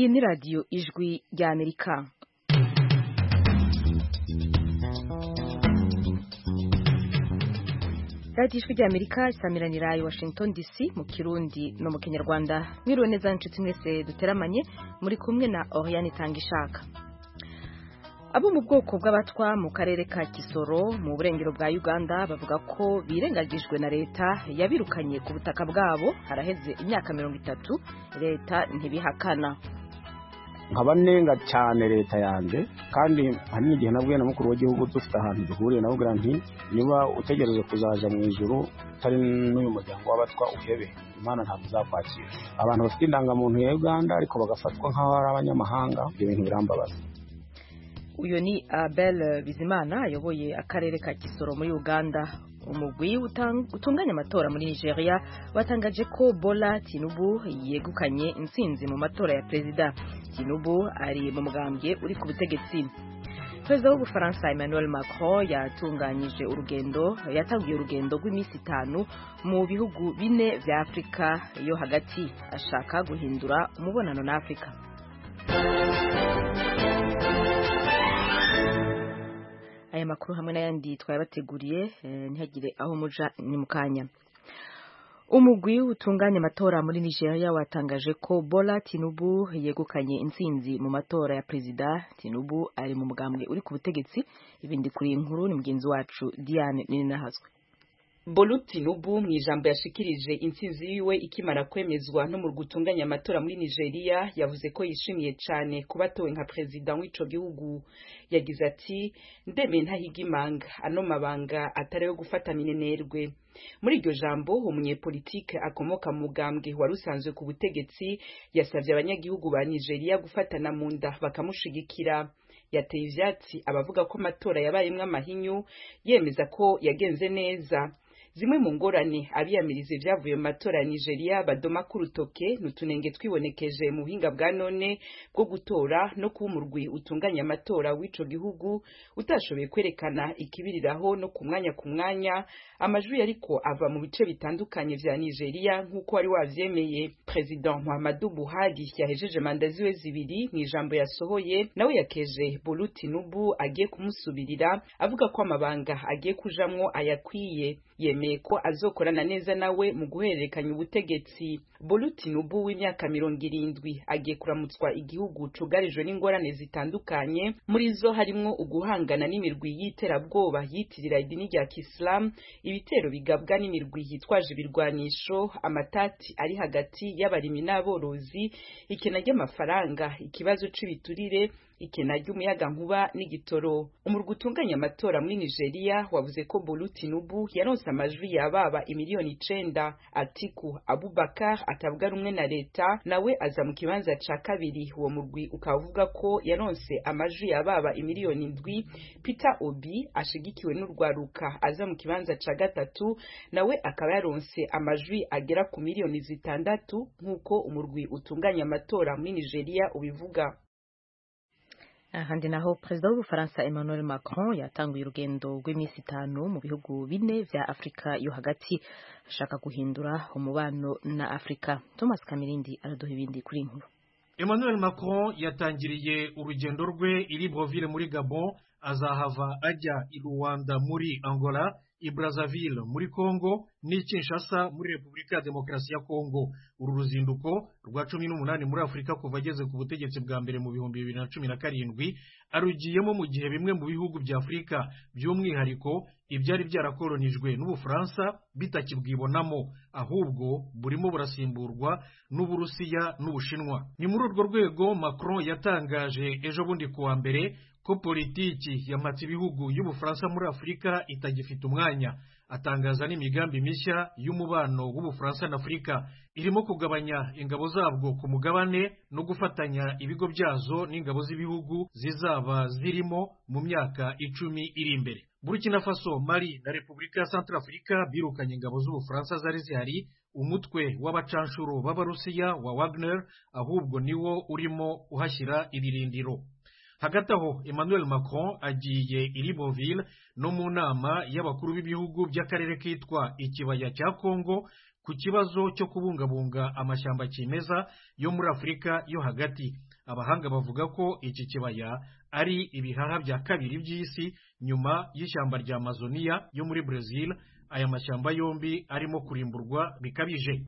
Iyi ni radiyo ijwi ry'Amerika. Radiyo ijwi ry'Amerika isamiranira i Washington DC mu Kirundi no mu Kinyarwanda. Mwiriwe neza nshuti mwese duteramanye, muri kumwe na Oriane Tangishaka. Abo mu bwoko bw'abatwa mu karere ka Kisoro mu burengero bwa Uganda bavuga ko birengagijwe na leta yabirukanye ku butaka bwabo haraheze imyaka 30. Leta ntibihakana. Nkabanenga cyane leta yanjye, kandi hari n'igihe nabwiye na mukuru w'igihugu dufite ahantu duhuriye navugira nti niba utegereje kuzaja mu ijuru utari n'uyu muryango w'abatwa uhebe, Imana ntabwo izakwakira. Abantu bafite indangamuntu ya Uganda ariko bagafatwa nk'aho ari abanyamahanga, ibyo bintu birambabaza. Uyo ni Abel Bizimana ayoboye akarere ka Kisoro muri Uganda. Umugwi utunganya amatora muri Nigeria watangaje ko Bola Tinubu yegukanye intsinzi mu matora ya perezida. Tinubu ari mu mugambwe uri ku butegetsi. Perezida w'Ubufaransa Emmanuel Macron yatangiye urugendo rw'iminsi 5 mu bihugu 4 vya Afrika yo hagati, ashaka guhindura umubonano na Afrika. Aya makuru hamwe n'ayandi twabateguriye ntihagire aho muja ni mukanya. Umugwi utunganya amatora muri Nigeria watangaje ko Bola Tinubu yegukanye intsinzi mu matora ya perezida. Tinubu ari mu mugambwe uri ku butegetsi. Ibindi kuri inkuru ni mugenzi wacu Diane Ninahazwe. Bola Tinubu mu ijambo yashikirije intsinzi yiwe ikimara kwemezwa no mu gutunganya amatora muri Nigeria yavuze ko yishimiye cyane kuba atowe nka perezida w'ico gihugu. Yagize ati ndeme ntahigimanga ano mabanga atari yo gufata minenerwe. Muri iryo jambo umunyepolitike akomoka mu mugambwe wari usanzwe ku butegetsi yasavye abanyagihugu ba Nigeria gufatana mu nda bakamushigikira. Yateye ivyatsi abavuga ko amatora yabayemwe amahinyu, yemeza ko yagenze neza. Zimwe mu ngorane abiyamirize vyavuye mu matora ya Nigeria badoma ku rutoke n'utunenge twibonekeje mu buhinga bwa none bwo gutora no kuba umurwi utunganya amatora w'ico gihugu utashoboye kwerekana ikibiriraho no ku mwanya amajwi ariko ava mu bice bitandukanye vya Nigeria nk'uko wari wavyemeye. President Muhammadu Buhari yahejeje manda ziwe zibiri mu ijambo yasohoye, nawe yakeje Bola Tinubu agiye kumusubirira avuga ko amabanga agiye kujamwo ayakwiye. Yemeye ko azokorana neza nawe mu guhererekanya ubutegetsi. Bola Tinubu w'imyaka 70 agiye kuramutswa igihugu cugarijwe n'ingorane zitandukanye, muri zo harimwo uguhangana n'imirwi y'iterabwoba yitirira idini rya Islam, ibitero bigabwa n'imirwi yitwaje ibirwanisho, amatati ari hagati y'abarimi n'aborozi, ikena ry'amafaranga, ikibazo c'ibiturire, ikena ry'umuyaga nkuba n'igitoro. Umurwi utunganya amatora muri Nigeria wavuze ko Bola Tinubu yaronse amajwi yababa 9,000,000. Atiku Abubakar atavuga rumwe na leta nawe aza mu kibanza ca kabiri. Uwo murwi ukavuga ko yaronse amajwi yababa 7,000,000. Peter Obi ashigikiwe n'urwaruka aza mu kibanza ca gatatu, nawe akaba yaronse amajwi agera ku 6,000,000 nk'uko umurwi utunganya amatora muri Nigeria ubivuga. Ahandi naho perezida w'Ubufaransa Emmanuel Macron yatanguye urugendo rw'iminsi 5 mu bihugu 4 vya Afrika yo hagati, ashaka guhindura umubano na Afrika. Thomas Kamirindi araduha ibindi kuri inkuru. Emmanuel Macron yatangiriye urugendo rwe i Libreville muri Gabon, azahava ajya i Rwanda muri Angola, i Brazzaville muri Congo ni Kinshasa muri Republika ya Demokarasi ya Congo. Uru ruzinduko rwa 18 muri Afrika kuva ageze ku butegetsi bwa mbere mu 2017 arugiyemo mu gihe bimwe mu bihugu bya Afrika by'umwihariko ibyari byarakolonijwe n'Ubufaransa bitakibwibonamo, ahubwo burimo burasimburwa n'Uburusiya n'Ubushinwa. Ni muri urwo rwego Macron yatangaje ejo bundi kuwa mbere ko politiki yamatse ibihugu y'Ubufaransa muri Afrika itagifite umwanya. Atangaza n'imigambi mishya y'umubano w'Ubufaransa na Afrika, irimo kugabanya ingabo zabwo ku mugabane no gufatanya ibigo byazo n'ingabo z'ibihugu zizaba zirimo mu myaka 10 iri imbere. Burkina Faso, Mali na Republika ya Centrafrica birukanye ingabo z'Ubufaransa zari zihari. Umutwe w'abacanshuro b'Abarusiya wa Wagner ahubwo niwo urimo uhashyira ibirindiro. Hagati aho Emmanuel Macron agiye i Libreville no mu nama y'abakuru b'ibihugu by'akarere kitwa ikibaya cya Congo ku kibazo cyo kubungabunga amashyamba kimeza yo muri Afrika yo hagati. abahanga bavuga ko iki kibaya ari ibihaha bya kabiri by'isi nyuma y'ishyamba rya Amazonia yo muri Brazil. Aya mashyamba yombi arimo kurimburwa bikabije.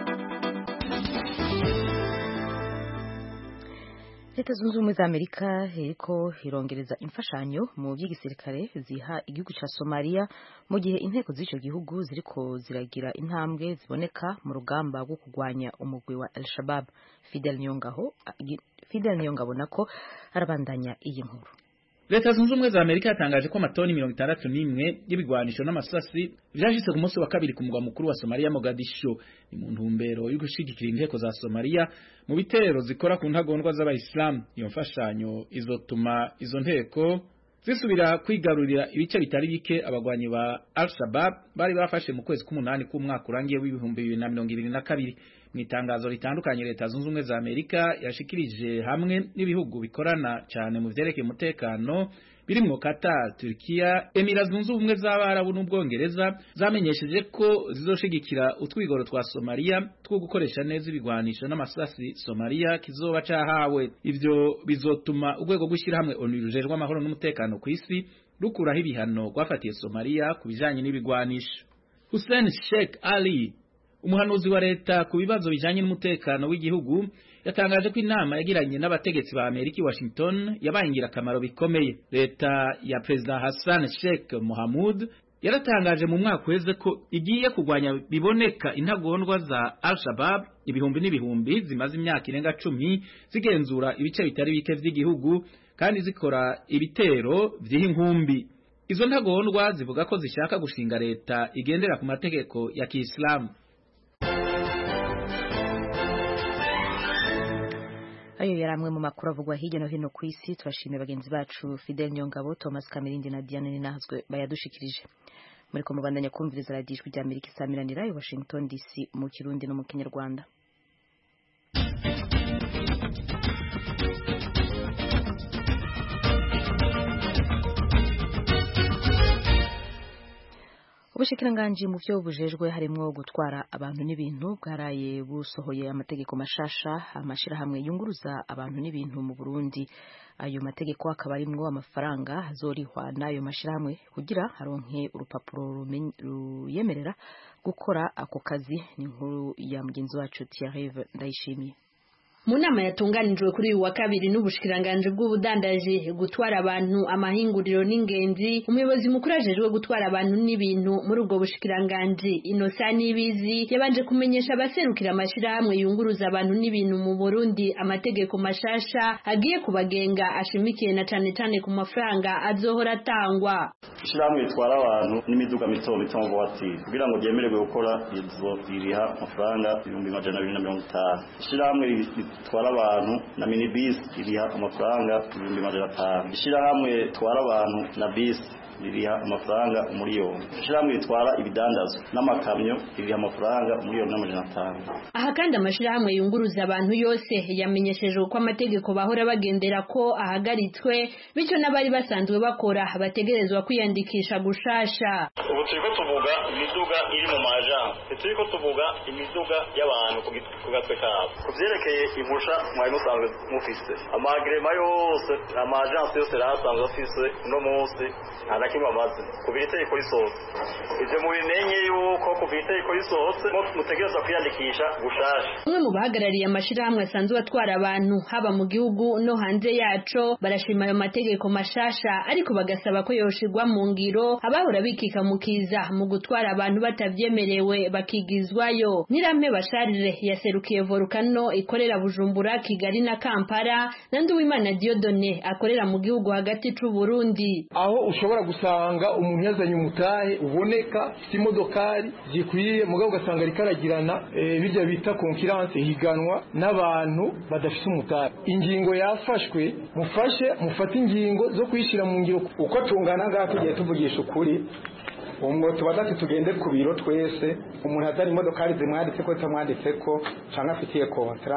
Leta zunze ubumwe za Amerika iriko irongereza imfashanyo mu by'igisirikare ziha igihugu ca Somalia mu gihe inteko z'ico gihugu ziriko ziragira intambwe ziboneka mu rugamba rwo kurwanya umugwi wa Al-Shabaab. Fidel Niyongabo nako arabandanya iyi nkuru. Leta zunze ubumwe za Amerika yatangaje ko amatoni 61 y'ibigwanisho n'amasasi vyashitse ku munsi wa kabiri ku mugwa mukuru wa Somalia Mogadishu. Ni mu ntumbero yo gushigikira inteko za Somalia mu bitero zikora ku ntagondwa z'abayisilamu. Iyo mfashanyo izotuma izo nteko zisubira kwigarurira ibice bitari bike abagwanyi ba Al-Shabaab bari bafashe mu kwezi k'umunani k'umwaka urangiye w'2022. Mu itangazo ritandukanye Leta zunze ubumwe za Amerika yashikirije hamwe n'ibihugu bikorana cyane mu vyerekeye umutekano birimwo Qatar, Turkiya, Emirates zunze ubumwe z'Abarabu n'Ubwongereza zamenyesheje ko zizoshigikira utwigoro twa Somalia two gukoresha neza ibigwanisho n'amasasi Somalia kizoba cahawe. Ivyo bizotuma urwego gushyira hamwe ONU rujejwe amahoro n'umutekano ku isi rukuraho ibihano gwafatiye Somalia ku bijanye n'ibigwanisho. Hussein Sheikh Ali, umuhanuzi wa leta ku bibazo bijanye n'umutekano w'igihugu, yatangaje ko inama yagiranye n'abategetsi ba Amerika i Washington yabaye ingirakamaro bikomeye. Leta ya President Hassan Sheikh Mohamud yaratangaje mu mwaka uheze ko igiye kugwanya biboneka intagondwa za Al-Shabaab ibihumbi n'ibihumbi zimaze imyaka irenga 10 zigenzura ibice bitari bike vy'igihugu kandi zikora ibitero vy'inkumbi. Izo ntagondwa zivuga ko zishaka gushinga leta igendera ku mategeko ya Kiislamu. Ayo yaramwe mu makuru avugwa hirya no hino ku isi. Turashimye bagenzi bacu Fidel Nyongabo, Thomas Kamirindi na Diane Ninahazwe bayadushikirije. Muri ko mubandanya kumviriza radio Ijwi rya Amerika isamiranira i Washington DC mu Kirundi no mu Kinyarwanda. Ubushikiranganji mu byo bujejwe harimo gutwara abantu n'ibintu bwaraye busohoye amategeko mashasha amashirahamwe yunguruza abantu n'ibintu mu Burundi. Ayo mategeko akaba arimwo amafaranga azorihwa n'ayo mashirahamwe kugira haronke urupapuro ruyemerera gukora ako kazi. Ni inkuru ya mugenzi wacu Thierry Ndayishimiye. Mu nama yatunganijwe kuri uyu wa kabiri n'ubushikiranganje bw'ubudandaji gutwara abantu amahinguriro n'ingenzi, umuyobozi mukuru ajejwe gutwara abantu n'ibintu muri ubwo bushikiranganje Innocent Nibizi yabanje kumenyesha abaserukira amashirahamwe yunguruza abantu n'ibintu mu Burundi amategeko mashasha agiye kubagenga ashimikiye na cane ku mafaranga azohora atangwa. Ishirahamwe ritwara abantu n'imiduga mito mu voiture kugira ngo ryemererwe gukora izo iriha amafaranga 250. Ishirahamwe twara abantu na minibus iriha amafaranga 250. Ishirahamwe twara abantu na bus iriha amafaranga umuriyoni. Ishirahamwe ritwara ibidandazo n'amakamyo iriha amafaranga umuriyoni n'500. Aha kandi amashirahamwe yunguruza abantu yose yamenyesheje ko amategeko bahora bagendera ko ahagaritswe, bityo n'abari basanzwe bakora bategerezwa kwiyandikisha gushasha. Ubu turiko tuvuga imiduga iri mu maja, turiko tuvuga imiduga y'abantu ku gatwe kabo. Kuvyerekeye impusha mwari musanzwe mufise amagrema yose amajansi yose rasanzwe afise no munsi kimamaze kubita ikora isose. Ivyo mubimenye yuko kubita ikora isose mutegerezwa kwiyandikisha gushasha. Umwe mu bahagarariye amashirahamwe asanzwe atwara abantu haba mu gihugu no hanze yaco barashima ayo mategeko mashasha, ariko bagasaba ko yoshirwa mu ngiro abahora bikika mukiza mu gutwara abantu batavyemerewe bakigizwayo. Nirampe Basharire yaserukiye Volcano ikorera Bujumbura, Kigali na Kampala, na Nduwimana Diodone akorera mu gihugu hagati c'u Burundi. Aho ushobora gusanga umuntu yazanye umutahe uboneka imodokari zikwiye mugabo ugasanga rikaragirana bijya bita concurrence higanwa n'abantu badafite umutahe. Ingingo yafashwe mufate ingingo zo kwishira mu ngiro uko tungana ngaha tugiye tuvugisha ukuri. Umwo tubadati tugende ku biro twese umuntu atari imodokari zimwanditse ko tamwanditse ko cyangwa afitiye kontra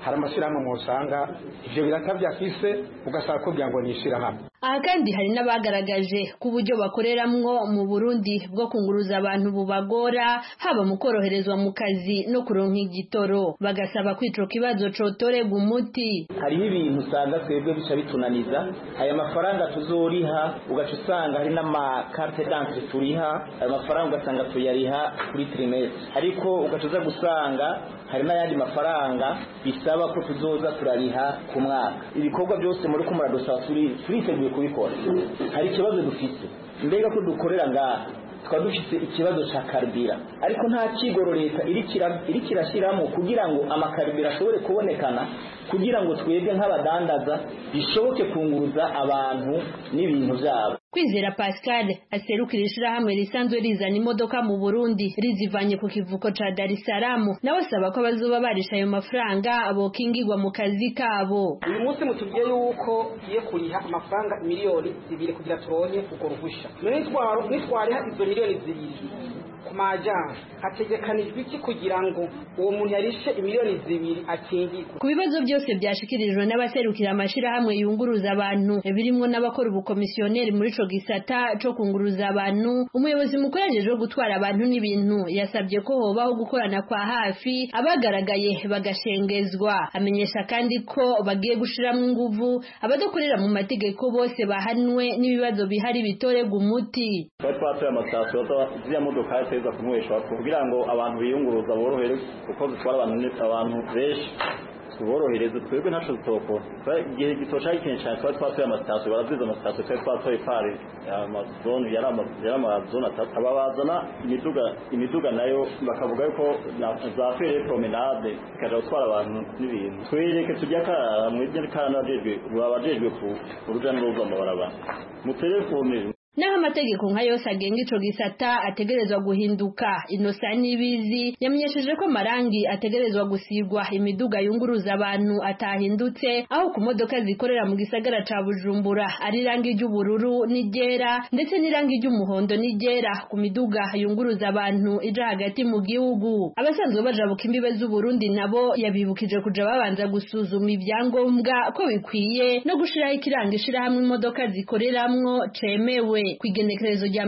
hari amashyirahamwe musanga ivyo biraka vyafise ugasaba ko kugira ngo nishirahamwe. Aha kandi hari n'abagaragaje ku buryo bakoreramwo mu Burundi bwo kunguruza abantu bubagora haba mu koroherezwa mu kazi no kuronka igitoro, bagasaba kwico kibazo cotorega umuti. Hariho ibintu usanga twebwe bica bitunaniza, aya mafaranga tuzoriha ugaca usanga hari n'amakarte d'entrée turiha, aya mafaranga ugasanga tuyariha kuri trimestre, ariko ugaca uza gusanga hari n'ayandi mafaranga bisaba ko tuzoza turariha ku mwaka. Ibikorwa byose muri ko muradusaba turiteguye kubikora. Hari ikibazo dufite, mbega ko dukorera ngaha twaba dufite ikibazo ca karibira, ariko nta kigoro leta iri kirashyiramo kugira ngo amakaribira ashobore kubonekana, kugira ngo twebwe nk'abadandaza bishoboke kunguruza abantu n'ibintu byabo. Kwizera Pascal aserukira ishirahamwe risanzwe rizana imodoka mu Burundi rizivanye ku kivuko ca Dar es Salaam, nawe asaba ko bazoba barisha ayo mafaranga abokingirwa mu kazi kabo. Uyu munsi mutubwiye yuko giye kuriha amafaranga miliyoni 2 kugira turonye uko ruhusha. Nitwariha izo miliyoni 2 ku majana hategekanijwe iki kugira ngo uwo muntu yarishe miliyoni 2 akingirwe? Ku bibazo byose byashikirijwe n'abaserukira amashirahamwe yunguruza abantu birimwo n'abakora ubukomisiyoneri muri ico gisata co kunguruza abantu, umuyobozi mukuru ajeje gutwara abantu n'ibintu yasabye ko hobaho gukorana kwa hafi, abagaragaye bagashengezwa. Amenyesha kandi ko bagiye gushiramwo inguvu abadakorera mu mategeko bose bahanwe n'ibibazo bihari bitorega umuti. Twatwaye amasitasiyo z'ya modoka teza kumwesha kugira ngo abantu biyunguruza borohere, kuko bitwara abantu benshi tuborohereze. Twebwe ntaco tutokora igihe gitosha ikenshi twatwaye amasitasiyo, baraziza amasitasiyo twatwaye pare amazone yari amazone atatu, ababazana imiduga nayo bakavuga yuko za fere promenade ikaja gutwara abantu n'ibintu. Twereke tujya karara mu by'akana babajejwe ku uruja n'uruza mu barabara mu telefone. Naho amategeko nka yose agenga ico gisata ategerezwa guhinduka, Innocent Nibizi yamenyesheje ko marangi ategerezwa gusigwa imiduga yunguruza abantu atahindutse, aho ku modoka zikorera mu gisagara ca Bujumbura ari rangi ry'ubururu n'iryera ndetse n'irangi ry'umuhondo n'iryera ku miduga yunguruza abantu ija hagati mu gihugu. Abasanzwe bajabuka imbibe z'u Burundi nabo yabibukije kuja babanza gusuzuma ibyangombwa ko bikwiye no gushiraho ikiranga ishirahamwe imodoka zikoreramwo cemewe. Kwigenekerezo rya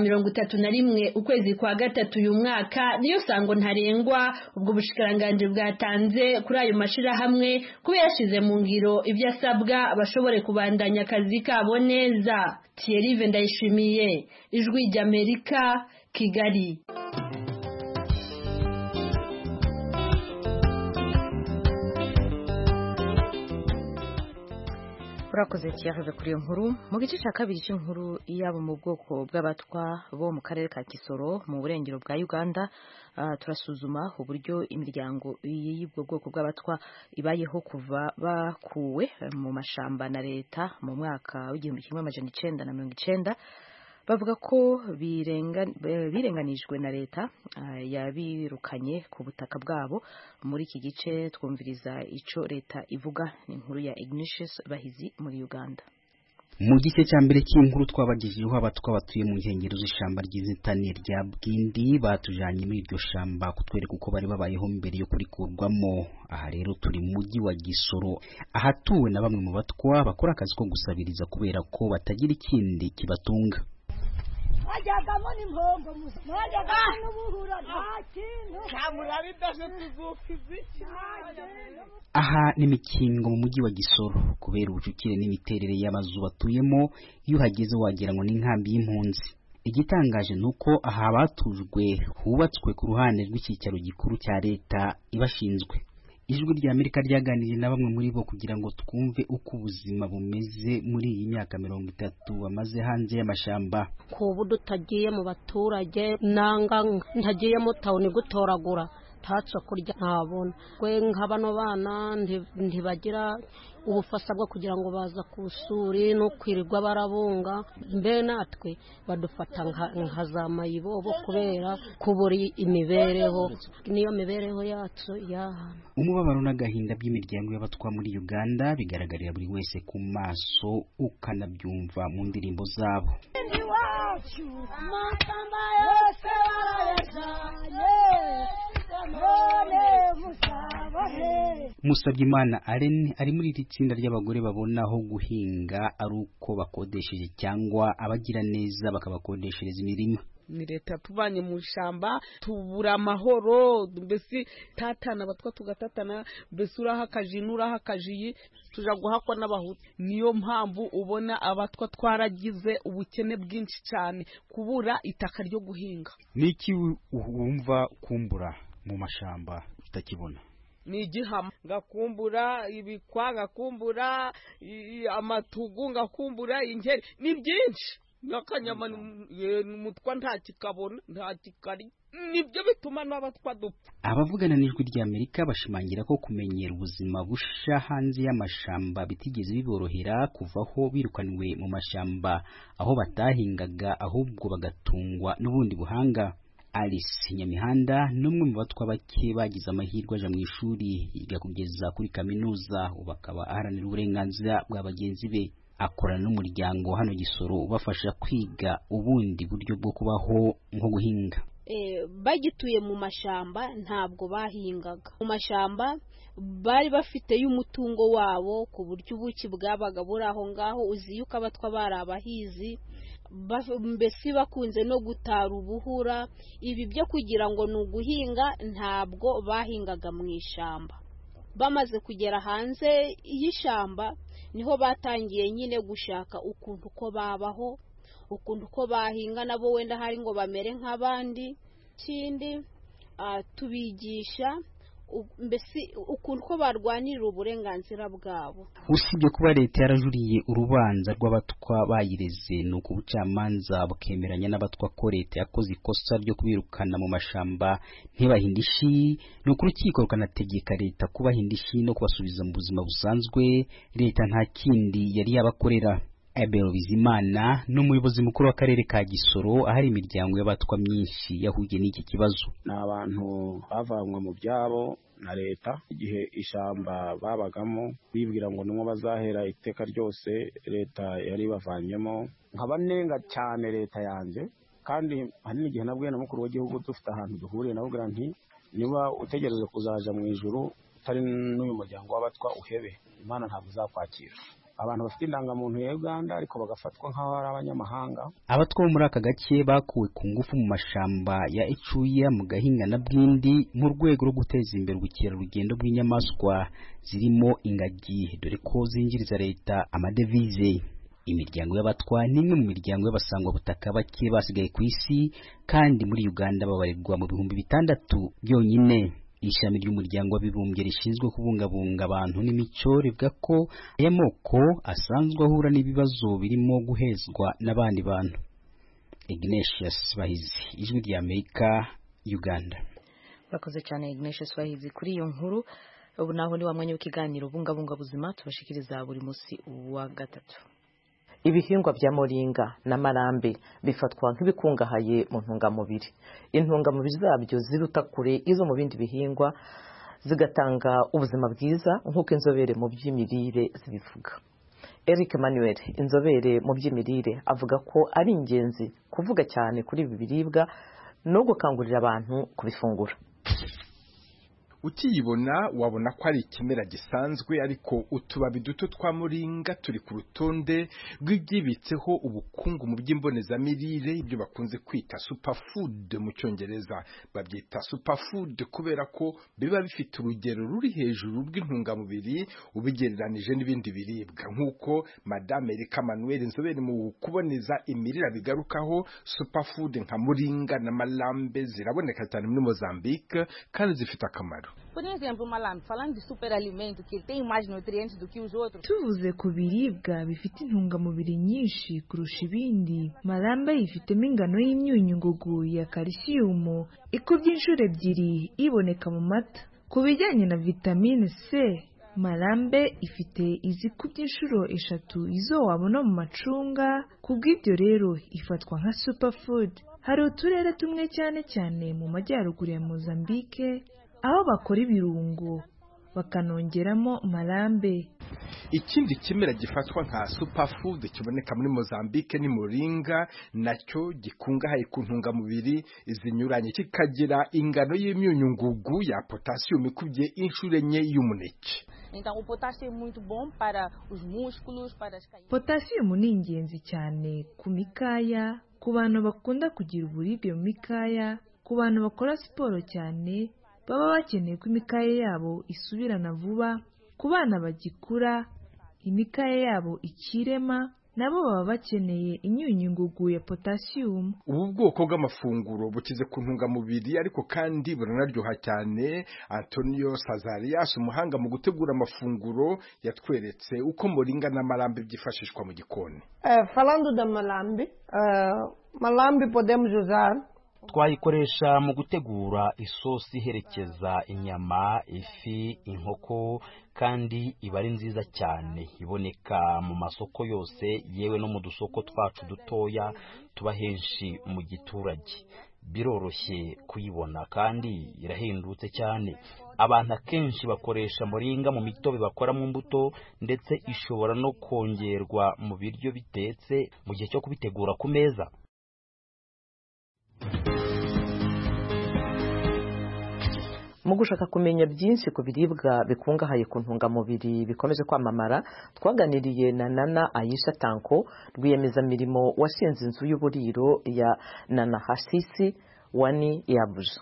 31 ukwezi kwa gatatu uyu mwaka niyo sango ntarengwa ubwo bushikiranganje bwatanze kuri ayo mashirahamwe kuba yashize mu ngiro ibyo asabwa bashobore kubandanya akazi kabo neza. Thierry Ndayishimiye, Ijwi ry'Amerika, Kigali. Urakoze Thierry kuri iyo nkuru. Mu gice cya kabiri cy'inkuru yabo mu bwoko bw'abatwa bo mu karere ka Kisoro mu burengero bwa Uganda, turasuzuma uburyo imiryango y'ubwo bwoko bw'abatwa ibayeho kuva bakuwe mu mashamba na leta mu mwaka w'1990. Bavuga ko birenganijwe na leta yabirukanye ku butaka bwabo. Muri iki gice twumviriza ico leta ivuga. Ni inkuru ya Ignatius Bahizi muri Uganda. Mu gice cya mbere cy'inkuru twabagejejeho abatwa batuye mu nkengero z'ishamba ry'inzitane rya Bwindi batujanye muri iryo shamba kutwereka uko bari babayeho mbere yo kurikurwamo. Aha rero turi mu mujyi wa Gisoro, ahatuwe na bamwe mu batwa bakora akazi ko gusabiriza kubera ko batagira ikindi kibatunga. Ajagamo n'impongo musa ajagamo n'ubuhura ntakintu kamurabidashe tuzufizi. Aha ni Mikingo mu mujyi wa Gisoro, kubera ubucukire n'imiterere y'amazu batuyemo iyo hageze wagira ngo n'inkambi y'impunzi. Igitangaje nuko aha batujwe hubatswe ku ruhande rw'icyicaro gikuru cya leta ibashinzwe. Ijwi ry'Amerika ryaganiriye na bamwe muri bo kugira ngo twumve uko ubuzima bumeze muri iyi myaka 30 bamaze hanze y'amashamba. Kubu dutagiye mu baturage nanga ntagiye mu tawuni gutoragura taco kurya ntabona. Kwe nk'abano bana ntibagira ubufasha bwo kugira ngo baza kusuri no kwirirwa barabunga, mbe natwe badufata nka za mayibobo kubera kuburi imibereho niyo mibereho yacu yaha. Umubabaro n'agahinda by'imiryango y'abatwa muri Uganda bigaragarira buri wese ku maso ukanabyumva mu ndirimbo zabo. Musabyimana Allen ari muri iri tsinda ry'abagore babona aho guhinga ari uko bakodesheje cyangwa abagira neza bakabakodeshereza imirima. Ni leta tubanye mu shamba tubura amahoro, mbese tatana batwa tugatatana, mbese urahakaje n'urahakajiye tuja guhakwa n'abahutu. Niyo mpamvu ubona abatwa twaragize ubukene bwinshi cyane, kubura itaka ryo guhinga. Niki wumva kumbura mu mashamba utakibona? Ni igihama, ngakumbura ibikwa, ngakumbura amatugu, ngakumbura ingeri, ni byinshi. Nakanyama n'umutwa nta kikabona, nta kikari, nibyo bituma n'abatwa dupfa. Abavugana n'ijwi ry'Amerika bashimangira ko kumenyera ubuzima busha hanze y'amashamba bitigeze biborohera kuvaho birukaniwe mu mashamba aho batahingaga ahubwo bagatungwa n'ubundi buhanga. Alice Nyamihanda n'umwe mu batwa bake bagize amahirwe aja mu ishuri yiga kugeza kuri kaminuza, ubakaba aharanira uburenganzira bwa bagenzi be. Akorana n'umuryango hano Gisoro ubafasha kwiga ubundi buryo bwo kubaho nko guhinga. Bagituye mu mashamba ntabwo bahingaga. Mu mashamba bari bafite y'umutungo wabo ku buryo ubuki bwabaga buri aho ngaho, uzi yuko abatwa bari abahizi, mbese bakunze no gutara ubuhura. Ibi byo kugira ngo ni uguhinga ntabwo bahingaga mu ishamba. Bamaze kugera hanze y'ishamba niho batangiye nyine gushaka ukuntu ko babaho, ukuntu ko bahinga nabo wenda hari ngo bamere nk'abandi. Kindi tubigisha mbese ukuntu ko barwanirira uburenganzira bwabo. Usibye kuba leta yarajuriye urubanza rw'abatwa bayireze, nuko ubucamanza bukemeranya n'abatwa ko leta yakoze ikosa ryo kubirukana mu mashamba ntibahindishi, nuko urukiko rukanategeka leta kubahindishi no kubasubiza mu buzima busanzwe. Leta nta kindi yari yabakorera. Abel Bizimana n'umuyobozi mukuru w'akarere ka Gisoro ahari imiryango y'abatwa myinshi yahuye n'iki kibazo. N'abantu bavanywe mu byabo na leta igihe ishamba babagamo, bibwira ngo nimwe bazahera iteka ryose. Leta yari bavanyemo, nkabanenga cyane leta yanjye, kandi hari n'igihe nabwiye na mukuru w'igihugu dufite ahantu duhuriye, nabwira nti niba utegereje kuzaja mu ijuru utari n'uyu muryango w'abatwa uhebe, Imana ntabwo izakwakira. Abantu bafite indangamuntu ya Uganda ariko bagafatwa nk'aho ari abanyamahanga. Abatwa bo muri aka gace bakuwe ku ngufu mu mashamba ya Ecuya, mu Gahinga na Bwindi mu rwego rwo guteza imbere ubukerarugendo bw'inyamaswa zirimo ingagi, dore ko zinjiriza leta amadevize. Imiryango y'abatwa ni imwe mu miryango y'abasangwa butaka bake basigaye ku isi, kandi muri Uganda babarirwa mu 600 byonyine. Ishami ry'umuryango w'abibumbye rishinzwe kubungabunga abantu n'imico rivuga ko aya moko asanzwe ahura n'ibibazo birimo guhezwa n'abandi bantu. Ignatius Bahizi, ijwi ry'Amerika, Uganda. Bakoze cyane Ignatius Bahizi kuri iyo nkuru. Ubu naho ni wamwanya w'ikiganiro bungabunga buzima tubashikiriza buri munsi wa gatatu. Ibihingwa bya moringa na marambe bifatwa nk'ibikungahaye mu ntungamubiri. Intungamubiri zabyo ziruta kure izo mu bindi bihingwa, zigatanga ubuzima bwiza nk'uko inzobere mu by'imirire zibivuga. Eric Emmanuel, inzobere mu by'imirire, avuga ko ari ingenzi kuvuga cyane kuri ibi biribwa no gukangurira abantu kubifungura. Ukiyibona wabona ko ari ikimera gisanzwe, ariko utubabi duto twa muringa turi ku rutonde rw'ibyibitseho ubukungu mu by'imbonezamirire, ibyo bakunze kwita superfood mu Cyongereza. Babyita superfood kubera ko biba bifite urugero ruri hejuru rw'intungamubiri ubigereranije n'ibindi biribwa, nk'uko Madame Eric Emmanuel, inzobere mu kuboneza imirire, bigarukaho. Superfood nka muringa na malambe ziraboneka cyane muri Mozambique kandi zifite akamaro. Por exemplo, malambe, falando de superalimento que tem mais nutrientes do que os outros. Tuvuze ku biribwa bifite intungamubiri nyinshi kurusha ibindi, malambe ifitemo ingano y'imyunyu ngugu ya calcium ikubye inshuro 2 iboneka mu mata. Ku bijyanye na vitamine C, malambe ifite izikubye inshuro 3 izo wabona mu macunga. Kubw'ibyo rero ifatwa nka superfood. Hari uturere tumwe cyane cyane mu majyaruguru ya Mozambique aho bakora ibirungo bakanongeramo marambe. Ikindi kimera gifatwa nka superfood kiboneka muri Mozambique ni moringa, nacyo gikungahaye ku ntungamubiri zinyuranye, kikagira ingano y'imyunyungugu ya potassium ikubye inshuro enye y'umuneke. Então o potássio é muito bom para os músculos, para as caídas. Potassium ni ingenzi cyane ku mikaya, ku bantu bakunda kugira uburibwe mu mikaya, ku bantu bakora siporo cyane baba bakeneye ko imikaya yabo isubirana vuba, ku bana bagikura imikaya yabo ikirema nabo baba bakeneye imyunyungugu ya potassium. Ubu bwoko bw'amafunguro bukize ku ntungamubiri ariko kandi buranaryoha cyane. Antonio Sazarias, umuhanga mu gutegura amafunguro, yatweretse uko moringa na malambe byifashishwa mu gikoni. Falando da malambe, malambe podemos usar. Twayikoresha mu gutegura isosi iherekeza inyama, ifi, inkoko, kandi iba ari nziza cyane. Iboneka mu masoko yose, yewe no mu dusoko twacu dutoya tuba henshi mu giturage. Biroroshye kuyibona kandi irahendutse cyane. Abantu akenshi bakoresha moringa mu mitobe bakora mu mbuto, ndetse ishobora no kongerwa mu biryo bitetse mu gihe cyo kubitegura ku meza. Mu gushaka kumenya byinshi ku biribwa bikungahaye ku ntungamubiri bikomeje kwamamara, twaganiriye na Nana Aisha Tanko, rwiyemezamirimo washinze inzu y'uburiro ya Nana Hasisi Wani Yabuja.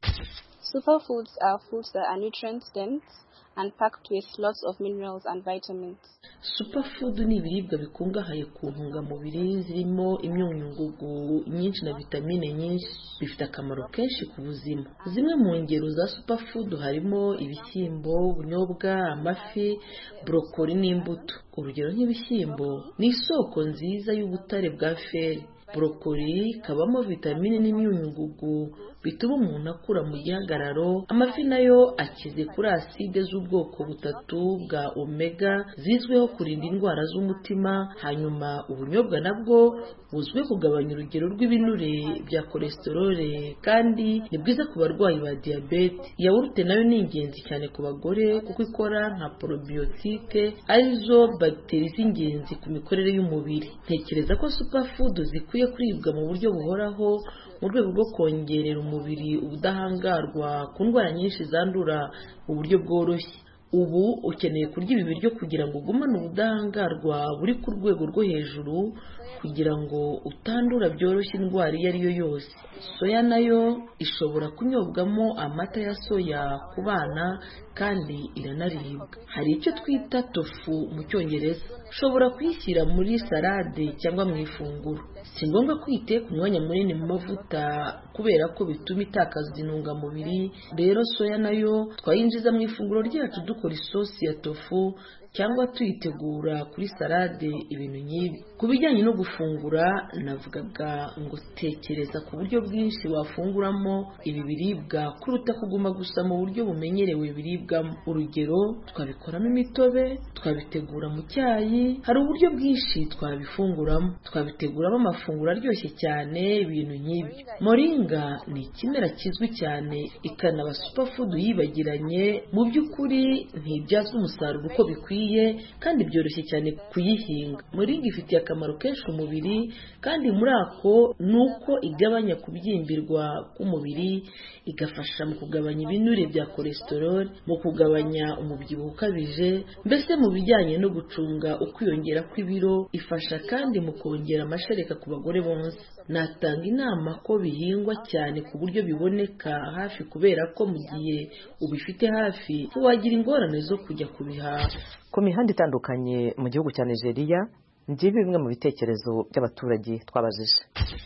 Superfoods are foods that are nutrient dense and packed with lots of minerals and vitamins. Superfood ni ibiribwa bikungahaye ku ntungamubiri zirimo imyunyungugu nyinshi na vitamine nyinshi, bifite akamaro kenshi ku buzima. Zimwe mu ngero za superfood harimo ibishyimbo, ubunyobwa, amafi, brokoli n'imbuto. Urugero nk'ibishyimbo ni isoko nziza y'ubutare bwa feri. Brokoli kabamo vitamine n'imyunyungugu bituma umuntu akura mu gihagararo. Amafi nayo akize kuri aside z'ubwoko butatu bwa omega zizwiho kurinda indwara z'umutima. Hanyuma ubunyobwa nabwo buzwi kugabanya urugero rw'ibinure bya cholesterol kandi ni bwiza ku barwayi ba diabete. Yawurute nayo ni ingenzi cyane ku bagore kuko ikora nka probiotique, arizo bagiteri z'ingenzi ku mikorere y'umubiri. Ntekereza ko superfood zikwiye kuribwa mu buryo buhoraho mu rwego rwo kongerera umubiri ubudahangarwa ku ndwara nyinshi zandura mu buryo bworoshye. Ubu ukeneye kurya ibi biryo kugira ngo ugumane ubudahangarwa buri ku rwego rwo hejuru, kugira ngo utandura byoroshye indwara iyo ari yo yose. Soya nayo ishobora kunyobwamo amata ya soya ku bana kandi iranaribwa. Hari icyo twita tofu mu Cyongereza. Ushobora kuyishyira muri salade cyangwa mu ifunguro. Si ngombwa kwiteka umwanya munini mu mavuta kubera ko bituma itakaza intungamubiri. Rero soya nayo twayinjiza mu ifunguro ryacu dukora isosi ya tofu cyangwa tuyitegura kuri salade, ibintu nk'ibi. Ku bijyanye no gufungura, navugaga ngo tekereza ku buryo bwinshi wafunguramo ibi biribwa kuruta kuguma gusa mu buryo bumenyerewe biribwamo. Urugero, twabikoramo imitobe, twabitegura mu cyayi, hari uburyo bwinshi twabifunguramo, twabiteguramo amafunguro aryoshye cyane, ibintu nk'ibi. Moringa ni ikimera kizwi cyane, ikanaba superfood yibagiranye. Mu by'ukuri ntibyazwa umusaruro uko bikwiye kandi byoroshye cyane kuyihinga. Moringa ifitiye akamaro kenshi umubiri, kandi muri ako ni uko igabanya kubyimbirwa k'umubiri, igafasha mu kugabanya ibinure bya cholesterol, mu kugabanya umubyibuho ukabije, mbese mu bijyanye no gucunga ukwiyongera kw'ibiro. Ifasha kandi mu kongera amashereka ku bagore bonsa. Natanga inama ko bihingwa cyane ku buryo biboneka hafi, kubera ko mu gihe ubifite hafi wagira ingorane zo kujya kubihaha. Ku mihanda itandukanye mu gihugu cya Nigeria, ngibi bimwe mu bitekerezo by'abaturage twabajije.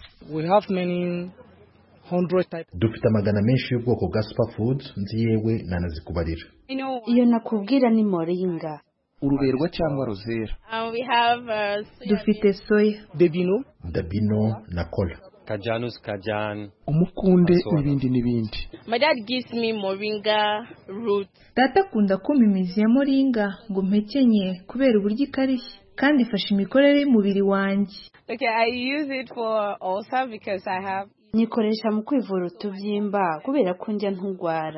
Dufite amagana menshi y'ubwoko bwa superfoods, nzi yewe nanazikubarira. Iyo nakubwira ni moringa, uruberwa cyangwa rozera. Dufite soya, dabino na kola, kajan, umukunde n'ibindi. My dad gives me moringa root. Data akunda kumpa imizi ya moringa ngo mpekenye kubera uburyo ikarishye kandi ifasha imikorere y'umubiri wanjye. Okay, I use it for ulcer because I have. Nikoresha mu kwivura utubyimba kubera ko njya ntugwara.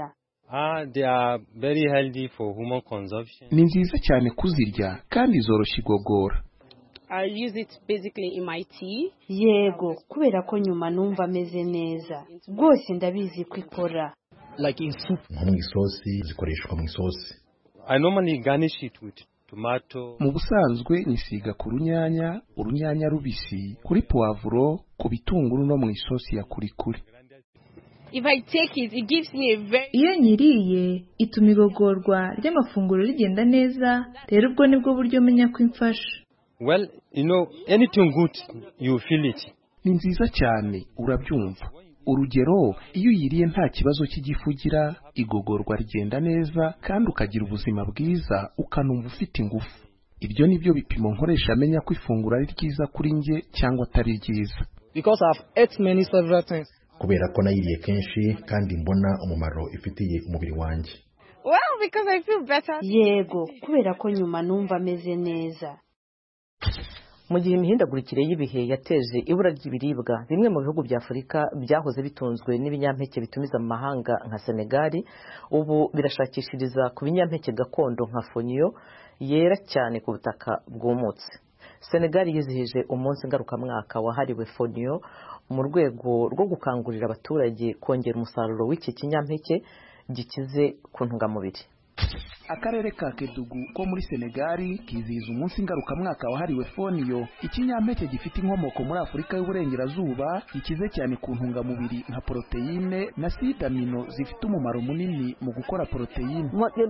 They are very healthy for human consumption. Ni nziza cyane kuzirya kandi zoroshya igogora. I use it basically in my tea. Yego, kubera ko nyuma numva meze neza. Rwose ndabizi ko ikora. Like in soup. Nko mu isosi, zikoreshwa mu isosi. I normally garnish it with tomato. Mu busanzwe nisiga ku urunyanya rubisi, kuri poivro, ku bitunguru no mu isosi ya kurikuri. If I take it, it gives me a very... Iyo nyiriye ituma igogorwa ry'amafunguro rigenda neza, rero ubwo nibwo buryo menya ko imfasha. Well, anything good, you feel it. Ni nziza cyane, urabyumva. Urugero, iyo uyiriye nta kibazo cy'igifugira, igogorwa rigenda neza kandi ukagira ubuzima bwiza, ukanumva ufite ingufu. Ibyo nibyo bipimo nkoresha amenya ko ifunguro ari ryiza kuri nge cyangwa atari ryiza. Because I've ate many several times. Kubera ko nayiriye kenshi kandi mbona umumaro ifitiye umubiri wanjye. Well, because I feel better. Yego, kubera ko nyuma numva meze neza. Mu gihe imihindagurikire y'ibihe yateje ibura ry'ibiribwa, bimwe mu bihugu bya Afurika byahoze bitunzwe n'ibinyampeke bitumiza mu mahanga nka Senegal, ubu birashakishiriza ku binyampeke gakondo nka fonio yera cyane ku butaka bwumutse. Senegal yizihije umunsi ngarukamwaka wahariwe fonio mu rwego rwo gukangurira abaturage kongera umusaruro w'iki kinyampeke gikize ku ntungamubiri. Akarere ka Kedugu ko muri Senegal kizihiza umunsi ngarukamwaka wahariwe fonio, ikinyampeke gifite inkomoko muri Afurika y'Uburengerazuba, gikize cyane ku ntungamubiri nka proteine na acide amino zifite umumaro munini mu gukora proteine.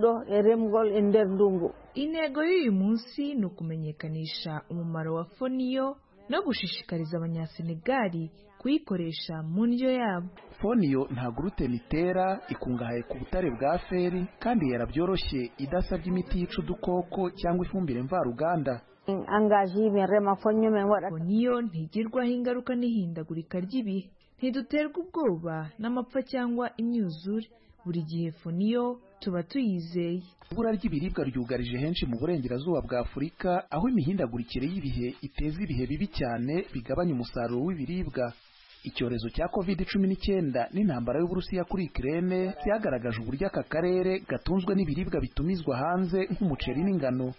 Intego y'uyu munsi ni ukumenyekanisha umumaro wa fonio no gushishikariza abanyasenegali kuyikoresha mu ndyo yabo. Fonio nta gluten itera, ikungahaye ku butare bwa feri kandi yarabyoroshye, idasabye imiti yica udukoko cyangwa ifumbire mvaruganda. Fonio ntigirwaho ingaruka n'ihindagurika ry'ibihe, ntiduterwa ubwoba n'amapfa cyangwa imyuzure. Buri gihe fonio tuba tuyizeye. Ibura ry'ibiribwa ryugarije henshi mu burengerazuba bwa Afurika, aho imihindagurikire y'ibihe iteza ibihe bibi cyane bigabanya umusaruro w'ibiribwa. Icyorezo cya COVID-19 n'intambara y'Uburusiya kuri Ukraine byagaragaje uburyo aka karere gatunzwe n'ibiribwa bitumizwa hanze nk'umuceri n'ingano.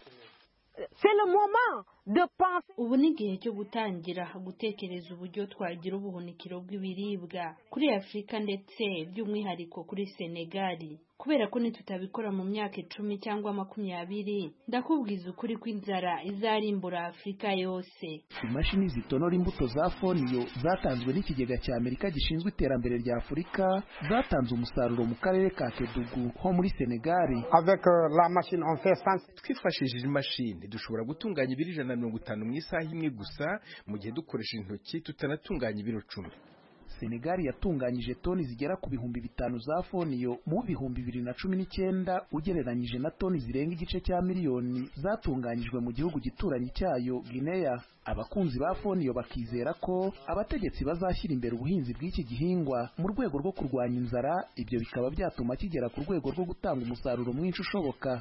Ubu ni igihe cyo gutangira gutekereza uburyo twagira ubuhunikiro bw'ibiribwa kuri Afurika ndetse by'umwihariko kuri Senegal. Kubera ko nitutabikora mu myaka 10 cyangwa 20, ndakubwiza ukuri ko inzara izarimbura Afurika yose. Imashini zitonora imbuto za fonio zatanzwe n'ikigega cya Amerika gishinzwe iterambere rya Afurika zatanze umusaruro mu karere ka Kedugu ho muri Senegal. Avec la machine on fait 100. Twifashishije imashini dushobora gutunganya ibiro 150 mu isaha imwe gusa, mu gihe dukoresha intoki tutanatunganya ibiro 10. Senegal yatunganyije toni zigera ku 5,000 za fonio mu 2019 ugereranyije na toni zirenga igice cya miliyoni zatunganyijwe mu gihugu gituranyi cyayo Guinea. Abakunzi ba fonio bakizera ko abategetsi bazashyira imbere ubuhinzi bw'iki gihingwa mu rwego rwo kurwanya inzara, ibyo bikaba byatuma kigera ku rwego rwo gutanga umusaruro mwinshi ushoboka.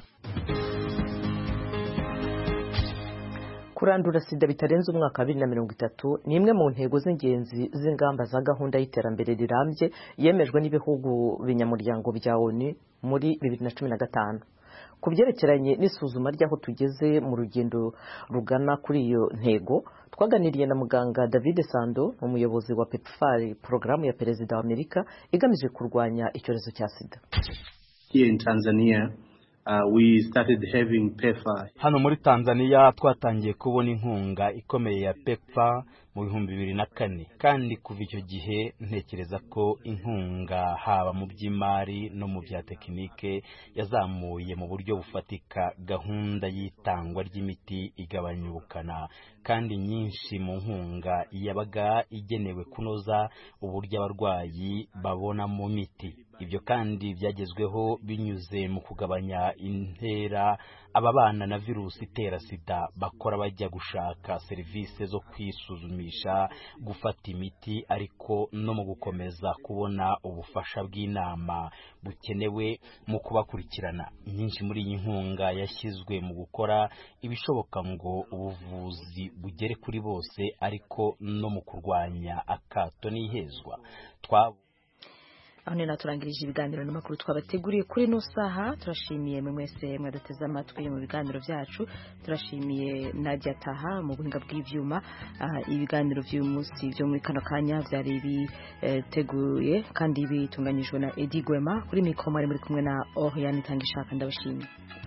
Kurandura sida bitarenze umwaka 2030 ni imwe mu ntego z'ingenzi z'ingamba za gahunda y'iterambere rirambye yemejwe n'ibihugu binyamuryango bya ONU muri 2015. Ku byerekeranye n'isuzuma ry'aho tugeze mu rugendo rugana kuri iyo ntego, twaganiriye na muganga David Sando, umuyobozi wa PEPFAR, porogaramu ya Perezida wa Amerika igamije kurwanya icyorezo cya sida. Here in Tanzania, we started having PEPFAR. Hano muri Tanzania twatangiye kubona inkunga ikomeye ya PEPFAR mu 2004, kandi kuva icyo gihe ntekereza ko inkunga haba mu by'imari no mu bya tekinike yazamuye mu buryo bufatika. Gahunda y'itangwa ry'imiti igabanya ubukana, kandi nyinshi mu nkunga yabaga igenewe kunoza uburyo abarwayi babona mu miti. Ibyo kandi byagezweho binyuze mu kugabanya intera ababana na virusi itera sida bakora bajya gushaka serivisi zo kwisuzumisha, gufata imiti, ariko no mu gukomeza kubona ubufasha bw'inama bukenewe mu kubakurikirana. Nyinshi muri iyi nkunga yashyizwe mu gukora ibishoboka ngo ubuvuzi bugere kuri bose, ariko no mu kurwanya akato n'ihezwa. aho ni naturangirije ibiganiro n'amakuru twabateguriye kuri no saha. Turashimiye mwe mwese mwaduteze amatwi mu biganiro byacu. Turashimiye Nadia Taha mu buhinga bw'ivyuma. Ibiganiro by'uyu munsi byo muri kano kanya byari biteguye kandi bitunganyijwe na Edi Gwema. Kuri mikoro muri kumwe na Oriane Tangishaka. Ndabashimiye.